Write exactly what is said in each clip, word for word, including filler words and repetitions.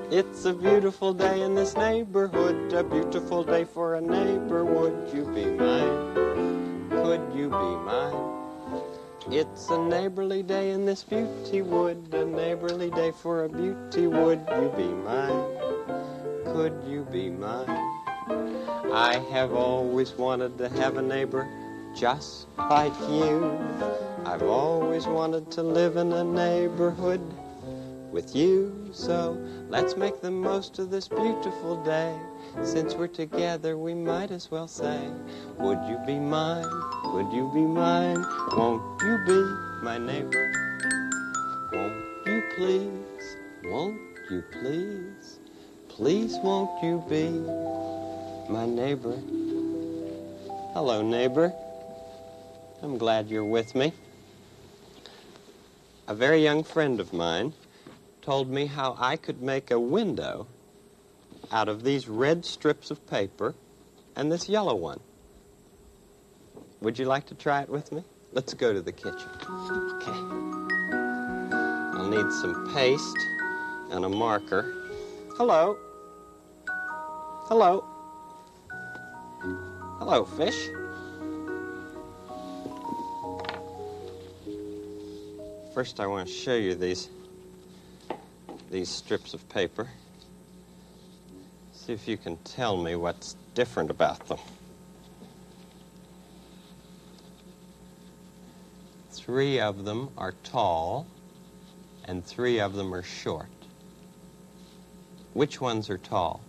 It's a beautiful day in this neighborhood, a beautiful day for a neighbor. Would you be mine? Could you be mine? It's a neighborly day in this beauty wood, a neighborly day for a beauty. Would you be mine? Could you be mine? I have always wanted to have a neighbor just like you. I've always wanted to live in a neighborhood with you. So let's make the most of this beautiful day. Since we're together, we might as well say, would you be mine? Would you be mine? Won't you be my neighbor? Won't you please? Won't you please? Please won't you be my neighbor? Hello, neighbor. I'm glad you're with me. A very young friend of mine told me how I could make a window out of these red strips of paper and this yellow one. Would you like to try it with me? Let's go to the kitchen. Okay. I'll need some paste and a marker. Hello. Hello. Hello, fish. First, I want to show you these, these strips of paper. See if you can tell me what's different about them. Three of them are tall, and three of them are short. Which ones are tall?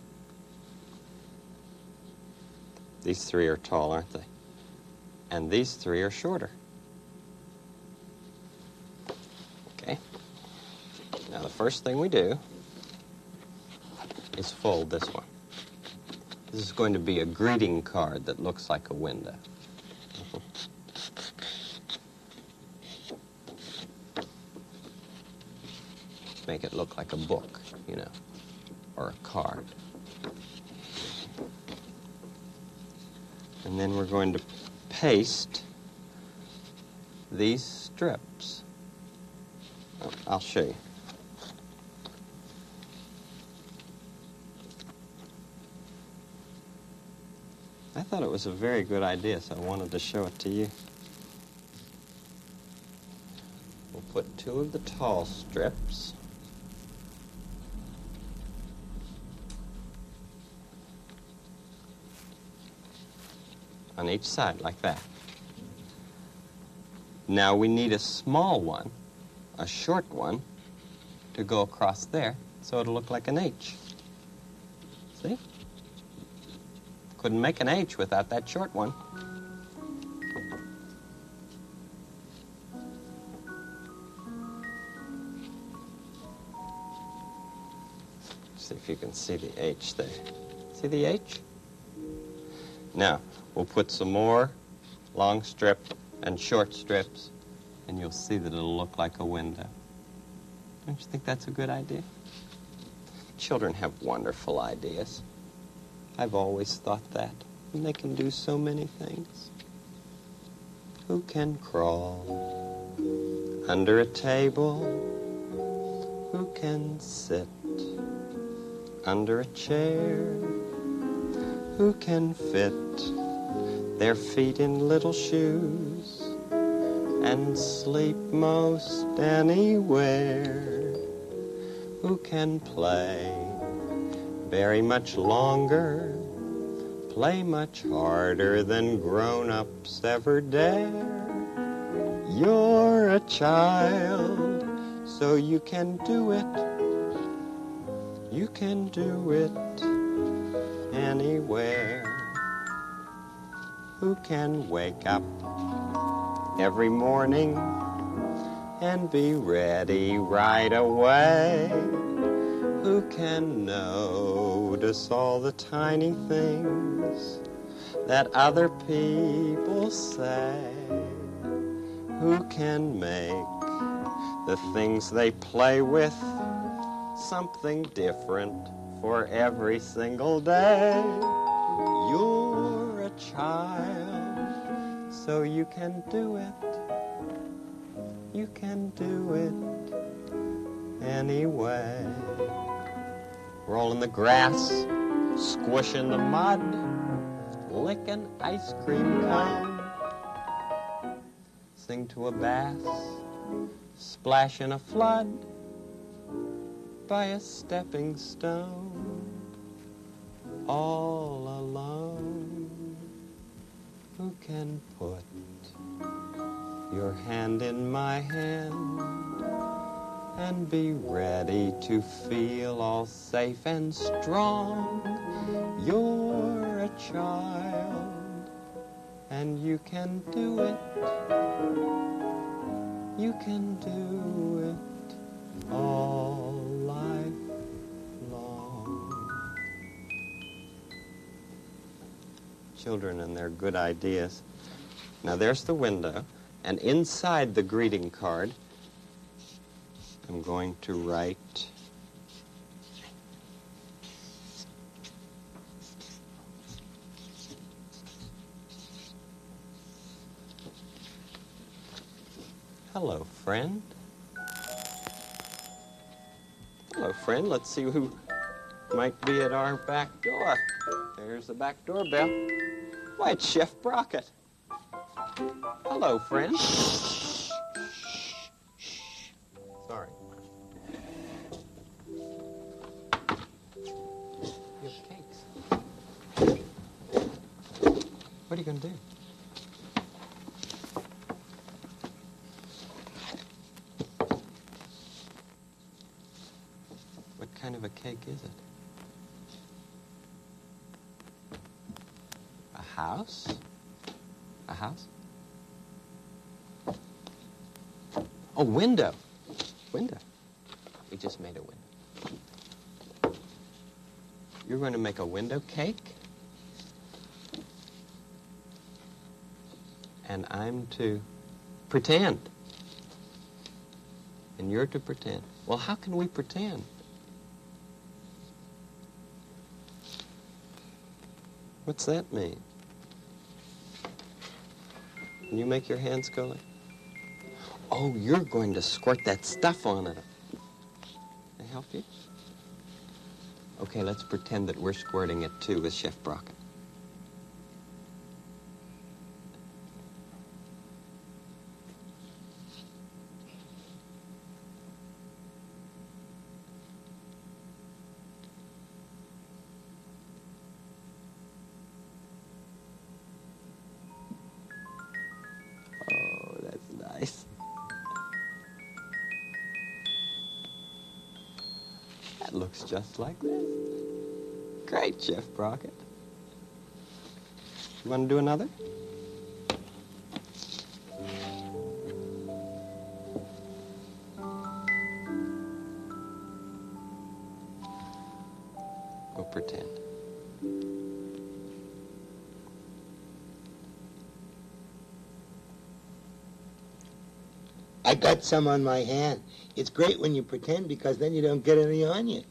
These three are tall, aren't they? And these three are shorter. Okay. Now, the first thing we do is fold this one. This is going to be a greeting card that looks like a window. Make it look like a book, you know, or a card. And then we're going to paste these strips. Oh, I'll show you. I thought it was a very good idea, so I wanted to show it to you. We'll put two of the tall strips on each side, like that. Now we need a small one, a short one, to go across there, so it'll look like an H. See? Couldn't make an H without that short one. See if you can see the H there. See the H? Now, we'll put some more long strip and short strips, and you'll see that it'll look like a window. Don't you think that's a good idea? Children have wonderful ideas. I've always thought that. And they can do so many things. Who can crawl under a table? Who can sit under a chair? Who can fit their feet in little shoes and sleep most anywhere? Who can play very much longer, play much harder than grown-ups ever dare? You're a child, so you can do it. You can do it anywhere. Who can wake up every morning and be ready right away? Who can notice all the tiny things that other people say? Who can make the things they play with something different for every single day? You're a child, so you can do it. You can do it anyway. roll in the grass, squish in the mud, lick an ice cream cone, sing to a bass, splash in a flood by a stepping stone, all alone. Who can put your hand in my hand and be ready to feel all safe and strong? You're a child, and you can do it. You can do it all life long. Children and their good ideas. Now there's the window, and inside the greeting card, I'm going to write hello, friend. Hello, friend. Let's see who might be at our back door. There's the back door bell. Why, it's Chef Brockett. Hello, friend. Sorry. You have cakes. What are you going to do? What kind of a cake is it? A house? A house? Oh, window. Window. We just made a window. You're going to make a window cake? And I'm to pretend. And you're to pretend. Well, how can we pretend? What's that mean? Can you make your hands go like... Oh, you're going to squirt that stuff on it. Can I help you? Okay, let's pretend that we're squirting it too with Chef Brockett. Oh, that's nice. That looks just like this. Great, Chef Brockett. You want to do another? We'll pretend. I got some on my hand. It's great when you pretend because then you don't get any on you.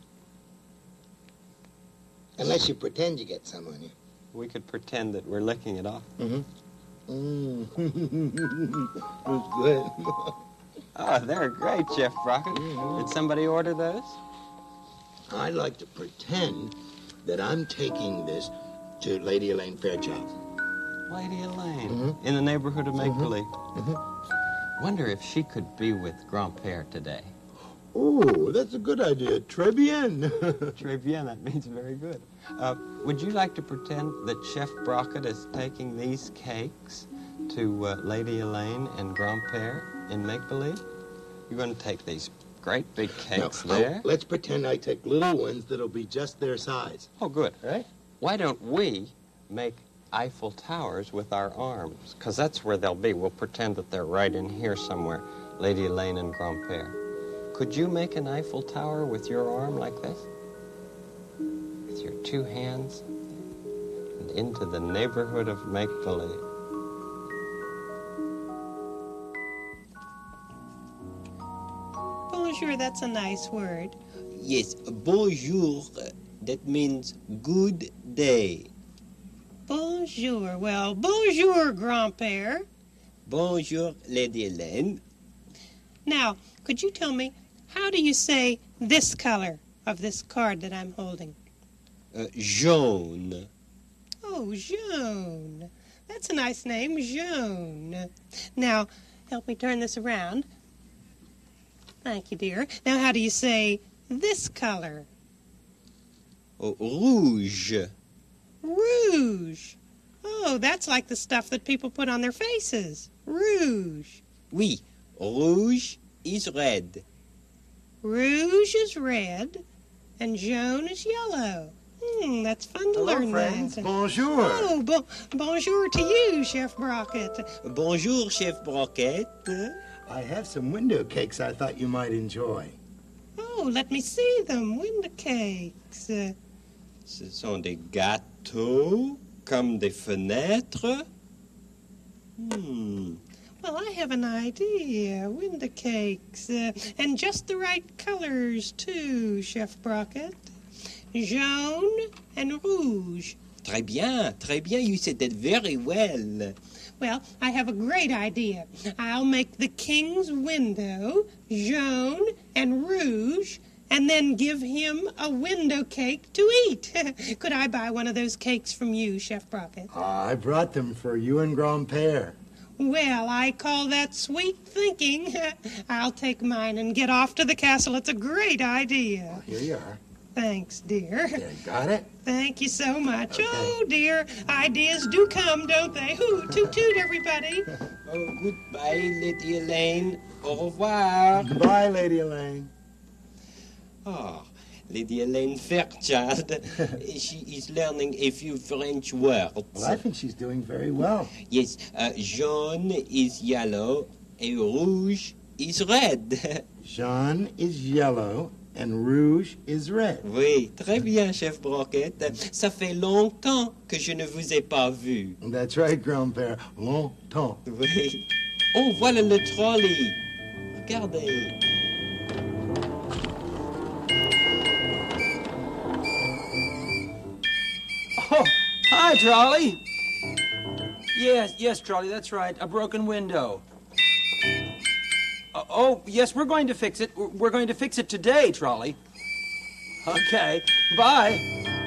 Unless you pretend you get some on you. We could pretend that we're licking it off. Mm-hmm. Mm. That's good. Oh, they're great, Chef Brockett. Mm-hmm. Did somebody order those? I like to pretend that I'm taking this to Lady Elaine Fairchild. Lady Elaine, Mm-hmm. in the neighborhood of Make-Believe. Mm-hmm. Wonder if she could be with Grand-Père today. Oh, that's a good idea. Très bien. Très bien, that means very good. Uh, would you like to pretend that Chef Brockett is taking these cakes to uh, Lady Elaine and Grand-Père in Make-Believe? You're going to take these great big cakes Now, there. now, let's pretend I take little ones that'll be just their size. Oh, good. Right? Why don't we make Eiffel Towers with our arms? Because that's where they'll be. We'll pretend that they're right in here somewhere, Lady Elaine and Grand-Père. Could you make an Eiffel Tower with your arm like this? With your two hands and into the neighborhood of make-believe. Bonjour, that's a nice word. Yes, bonjour, that means good day. Bonjour. Well, bonjour, Grand-Père. Bonjour, Lady Elaine. Now, could you tell me, how do you say this color? of this card that I'm holding? Uh, jaune. Oh, Joan. That's a nice name, Joan. Now, help me turn this around. Thank you, dear. Now, how do you say this color? Oh, rouge. Rouge. Oh, that's like the stuff that people put on their faces. Rouge. Oui, rouge is red. Rouge is red, and jaune is yellow. Hmm, that's fun to Hello, learn friends. that. Bonjour. Oh, bon, bonjour to you, Chef Brockett. Bonjour, Chef Broquette. I have some window cakes I thought you might enjoy. Oh, let me see them. Window cakes. Uh, Ce sont des gâteaux comme des fenêtres. Hmm. well, I have an idea. Window cakes. Uh, and just the right colors, too, Chef Brockett. Jaune and rouge. Très bien, très bien. You said that very well. Well, I have a great idea. I'll make the king's window jaune and rouge, and then give him a window cake to eat. Could I buy one of those cakes from you, Chef Brockett? I brought them for you and Grand-Père. Well, I call that sweet thinking. I'll take mine and get off to the castle. It's a great idea. Here you are. Thanks, dear. There, got it? Thank you so much. Okay. Oh, dear. Ideas do come, don't they? Hoo, toot, toot, everybody. Oh, goodbye, Lady Elaine. Au revoir. Goodbye, Lady Elaine. Oh, Lady Elaine Fairchild. She is learning a few French words. Well, I think she's doing very well. Yes, uh, jaune is yellow and rouge is red. Jaune is yellow and rouge is red. Oui, très bien, Chef Broquette. Ça fait longtemps que je ne vous ai pas vu. That's right, Grand-Père. Longtemps. Oui. Oh, voilà le trolley. Regardez. Oh, hi, Trolley. Yes, yes, Trolley, that's right. A broken window. Uh, oh, yes, we're going to fix it. We're we're going to fix it today, Trolley. Okay, bye.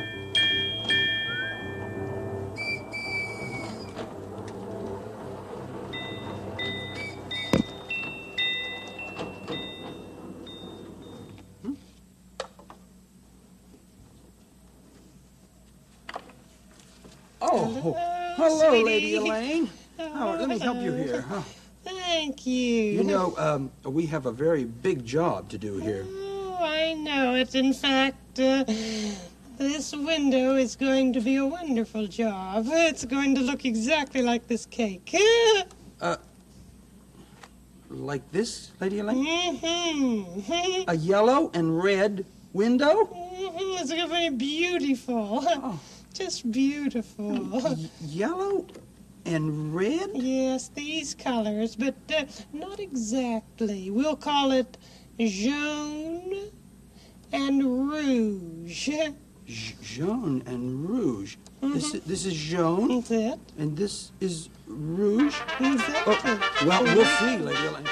Oh, hello, Lady sweetie. Elaine. Oh, let me help you here. Huh? Thank you. You know, um, we have a very big job to do here. Oh, I know it. In fact, uh, this window is going to be a wonderful job. It's going to look exactly like this cake. Like this, Lady Elaine? Mm-hmm. A yellow and red window? Mm-hmm. It's going to be beautiful. Oh. Just beautiful. Y- yellow and red? Yes, these colors, but uh, not exactly. We'll call it jaune and rouge. J- jaune and rouge. This, is, this is jaune, That's it. and this is rouge. Exactly. Oh, well, we'll see, Lady Elaine.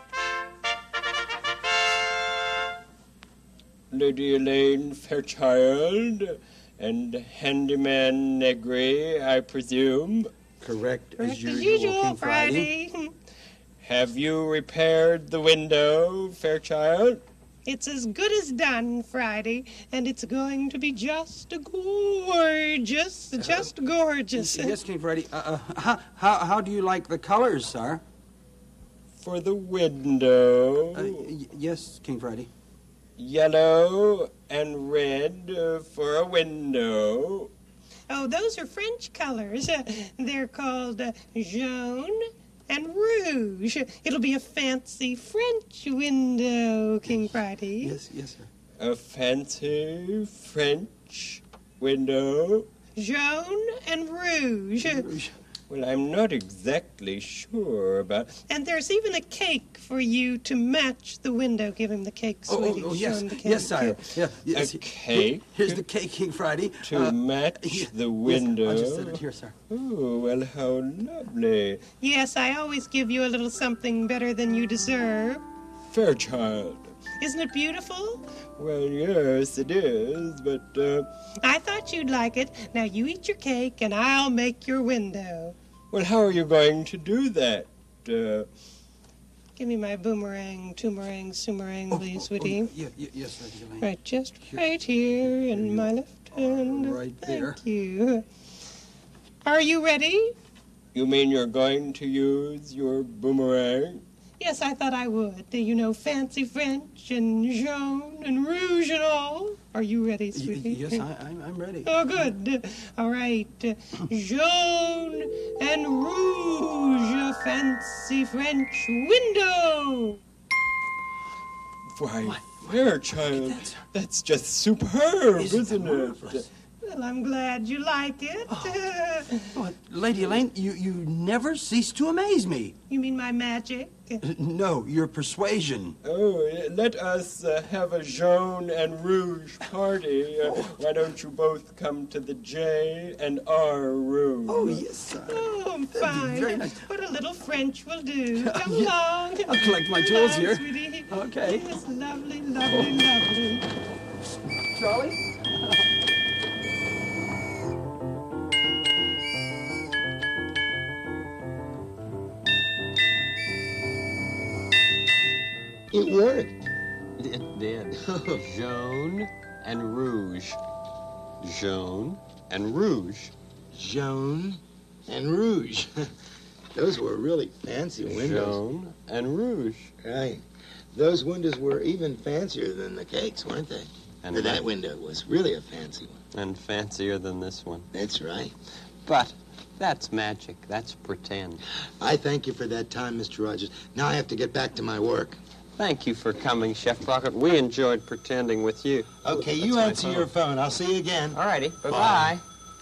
Lady Elaine Fairchild and Handyman Negri, I presume. Correct, Correct as as usual, usual, King Friday. Friday. Have you repaired the window, Fairchild? It's as good as done, Friday, and it's going to be just gorgeous, just gorgeous. Yes, King Friday. Uh, uh, how, how, how do you like the colors, sir? For the window, Uh, y- yes, King Friday. yellow and red uh, for a window. Oh, those are French colors. Uh, they're called uh, jaune and rouge. It'll be a fancy French window, King Friday. Yes, yes, sir. A fancy French window. Jaune and rouge. Rouge. Well, I'm not exactly sure about... And there's even a cake for you to match the window. Give him the cake, Oh, sweetie. oh, oh, Show yes, him the cake. yes, sire. Yeah, yes. A cake? Here's the cake, King Friday. To Uh, match yeah, the yes, window. I just said it here, sir. Oh, well, how lovely. Yes, I always give you a little something better than you deserve. Fairchild, Isn't it beautiful? Well, yes, it is, but, uh... I thought you'd like it. Now you eat your cake, and I'll make your window. Well, how are you going to do that? Uh... Give me my boomerang, toomerang, sumerang, Oh, please, oh, sweetie. Oh, yeah, yeah, yes, Lady Elaine. Right, just right here in my left hand. Right there. Thank you. Are you ready? You mean you're going to use your boomerang? Yes, I thought I would. You know, fancy French and jaune and rouge and all. Are you ready, Y- sweetie? Yes, I, I'm, I'm ready. Oh, good. All right. Jaune and rouge, a fancy French window. Why, Fairchild, that's just superb, Isn't isn't, that marvelous? it? Well, I'm glad you like it. Oh, Lady Elaine, you, you never cease to amaze me. You mean my magic? No, your persuasion. Oh, let us uh, have a jaune and rouge party. Uh, why don't you both come to the J and R room? Oh, yes, sir. Oh, That'd be fine. very nice. What a little French will do. Come Yeah. along. I'll collect my Come jewels on, here. Sweetie. Okay. Yes, lovely, lovely, lovely. Charlie? It worked. It did. Jaune and rouge. Jaune and rouge. Jaune and rouge. Those were really fancy windows. Jaune and rouge. Right. Those windows were even fancier than the cakes, weren't they? And Or that that- window was really a fancy one. And fancier than this one. That's right. But that's magic. That's pretend. I thank you for that time, Mister Rogers. Now I have to get back to my work. Thank you for coming, Chef Brockett. We enjoyed pretending with you. Okay, That's you my answer phone. your phone. I'll see you again. All righty. Bye-bye.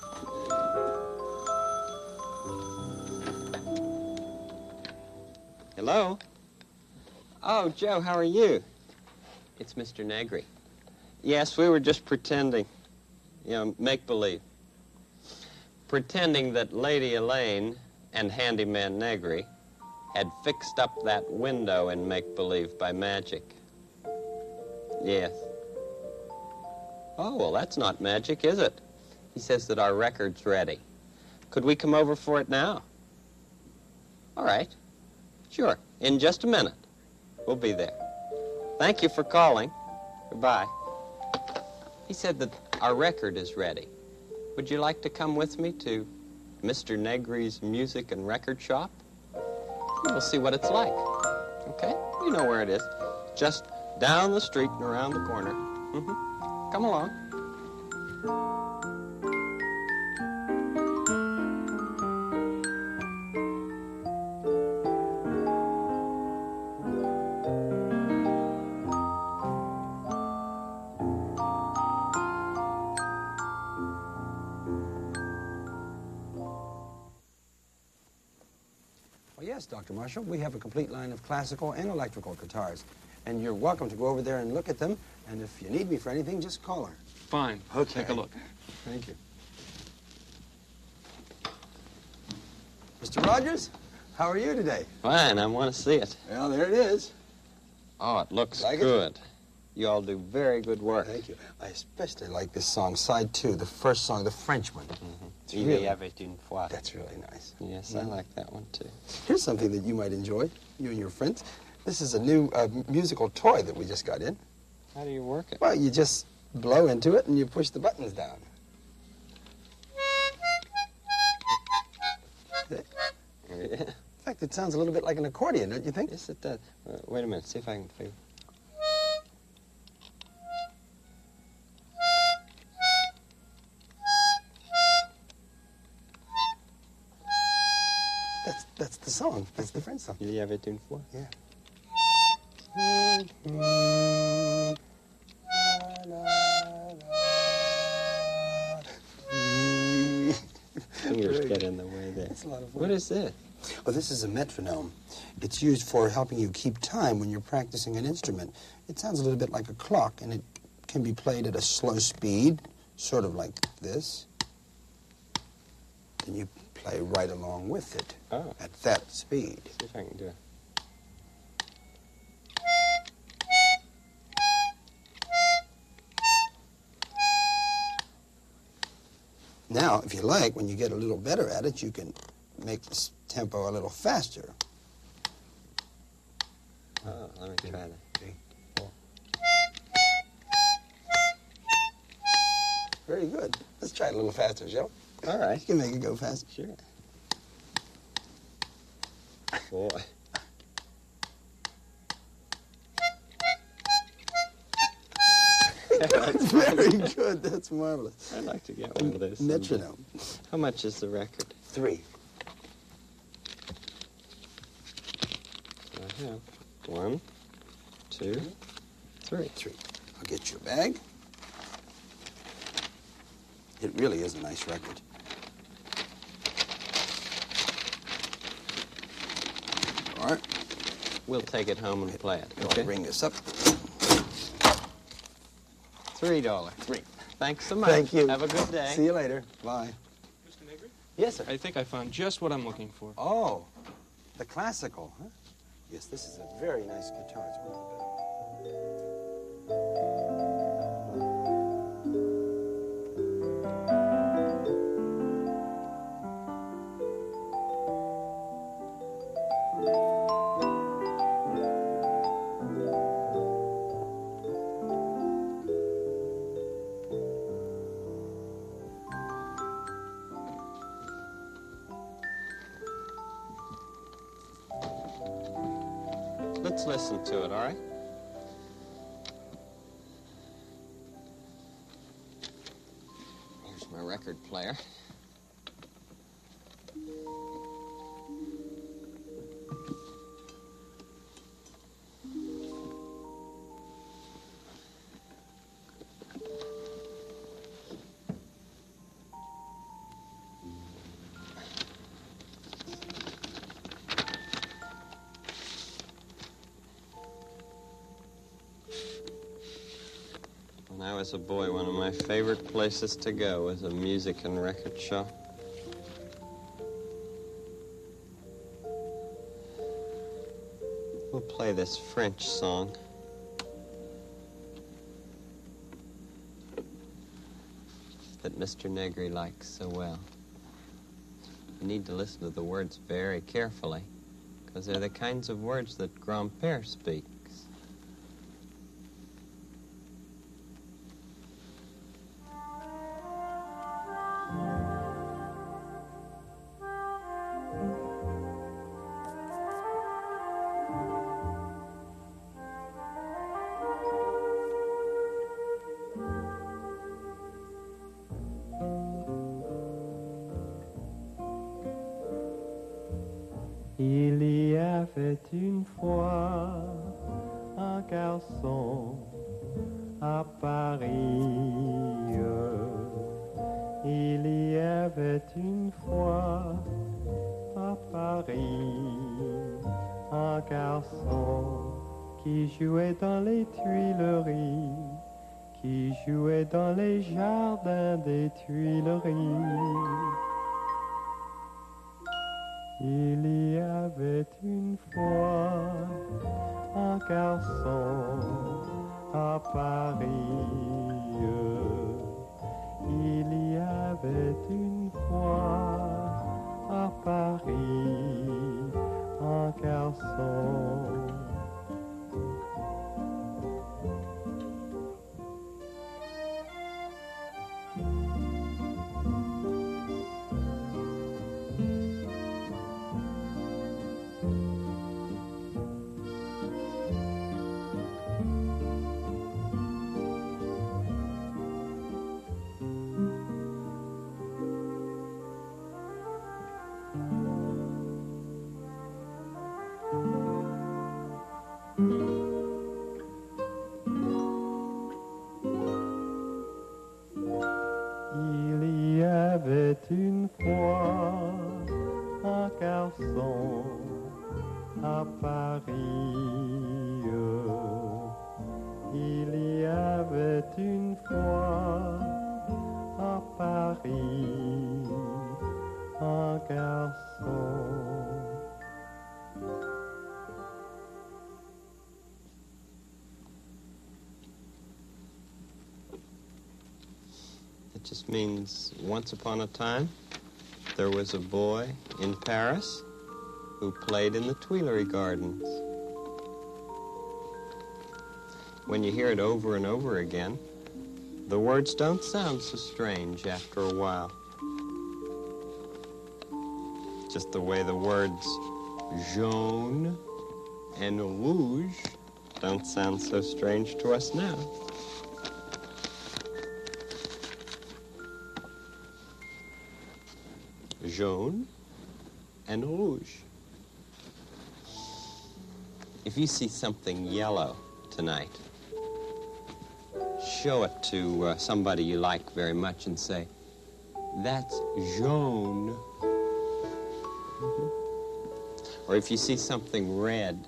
Hello? Oh, Joe, how are you? It's Mister Negri. Yes, we were just pretending. You know, make-believe. Pretending that Lady Elaine and Handyman Negri had fixed up that window in make-believe by magic. Yes. Oh, well, that's not magic, is it? He says that our record's ready. Could we come over for it now? All right. Sure. In just a minute. We'll be there. Thank you for calling. Goodbye. He said that our record is ready. Would you like to come with me to Mister Negri's Music and Record Shop? We'll see what it's like. Okay? You know where it is. Just down the street and around the corner. Mm-hmm. Come along. Well, yes, Doctor Marshall, we have a complete line of classical and electrical guitars. And you're welcome to go over there and look at them. And if you need me for anything, just call her. Fine. Okay. Take a look. Thank you. Mister Rogers, how are you today? Fine, I want to see it. Well, there it is. Oh, it looks Like it? good. You all do very good work. Thank you. I especially like this song, side two, the first song, the French one. It's Il really- y avait une fois. That's really nice. Yes, I like that one too. Here's something that you might enjoy, you and your friends. This is a new uh, musical toy that we just got in. How do you work it? Well, you just blow into it and you push the buttons down. Yeah. In fact, it sounds a little bit like an accordion, don't you think? Yes, it does. Uh, wait a minute, see if I can figure. That's that's the song. That's the French song. Il y avait une fois. Yeah. Fingers get in the way there. It's a lot of What is this? Well, this is a metronome. It's used for helping you keep time when you're practicing an instrument. It sounds a little bit like a clock, and it can be played at a slow speed, sort of like this. Then you play right along with it Oh. at that speed. See if I can do it. Now, if you like, when you get a little better at it, you can make this tempo a little faster. Oh, let me try that. Three, four. Very good. Let's try it a little faster, Joe. All right. You can make it go faster. Sure. Boy. That's Very good. That's marvelous. I'd like to get one of those. Metronome. someday. How much is the record? Three. I have one, two, three. Three. I'll get you a bag. It really is a nice record. All right. We'll take it home and play it. I'll Okay. bring this up. Three dollars. Three. Thanks so much. Thank you. Have a good day. See you later. Bye. Mister Negri? Yes, sir. I think I found just what I'm looking for. Oh, the classical, huh? Yes, this is a very nice guitar. It's one of the better. Let's listen to it, all right? Here's my record player. When I was a boy, one of my favorite places to go was a music and record shop. We'll play this French song. That Mister Negri likes so well. You need to listen to the words very carefully, because they're the kinds of words that Grand-Père speaks. Il y avait une fois un garçon à Paris. Il y avait une fois à Paris un garçon qui jouait dans les Tuileries, qui jouait dans les jardins des Tuileries. Il y avait une fois un garçon à Paris. Il y avait une fois à Paris un garçon. Il y avait une fois un garçon à Paris. Il y avait une fois à Paris un garçon. The Just means once upon a time, there was a boy in Paris who played in the Tuileries Gardens. When you hear it over and over again, the words don't sound so strange after a while. Just the way the words jaune and rouge don't sound so strange to us now. Jaune and rouge. If you see something yellow tonight, show it to uh, somebody you like very much and say, "That's jaune." Mm-hmm. Or if you see something red,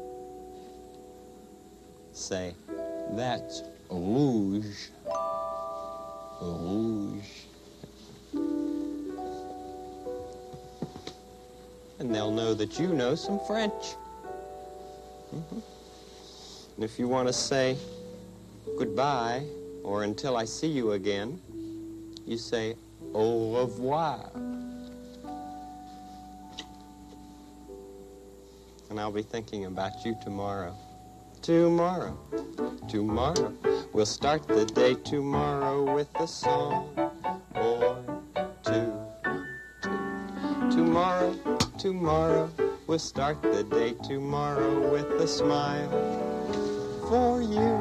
say, "That's rouge." Rouge. And they'll know that you know some French. Mm-hmm. And if you want to say goodbye or until I see you again, you say au revoir. And I'll be thinking about you tomorrow. Tomorrow, tomorrow. We'll start the day tomorrow with a song or two. two. Tomorrow, tomorrow. We'll start the day tomorrow with a smile for you.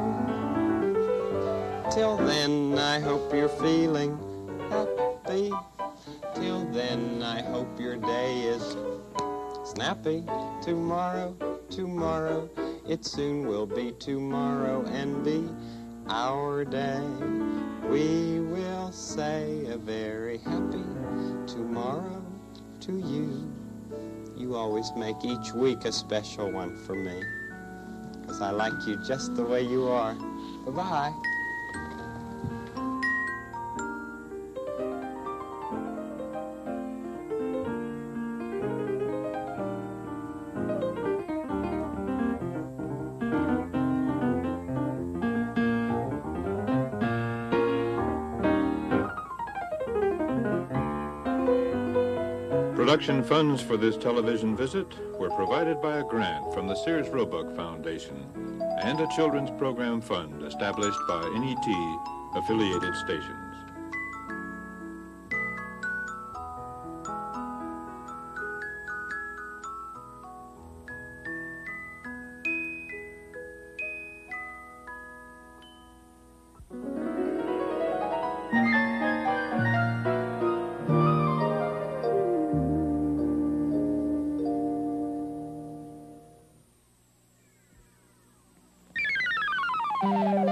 Till then, I hope you're feeling happy. Till then, I hope your day is snappy. Tomorrow, tomorrow, it soon will be tomorrow and be our day. We will say a very happy tomorrow to you. You always make each week a special one for me, 'cause I like you just the way you are. Bye-bye. Production funds for this television visit were provided by a grant from the Sears Roebuck Foundation and a children's program fund established by N E T affiliated stations. Thank you.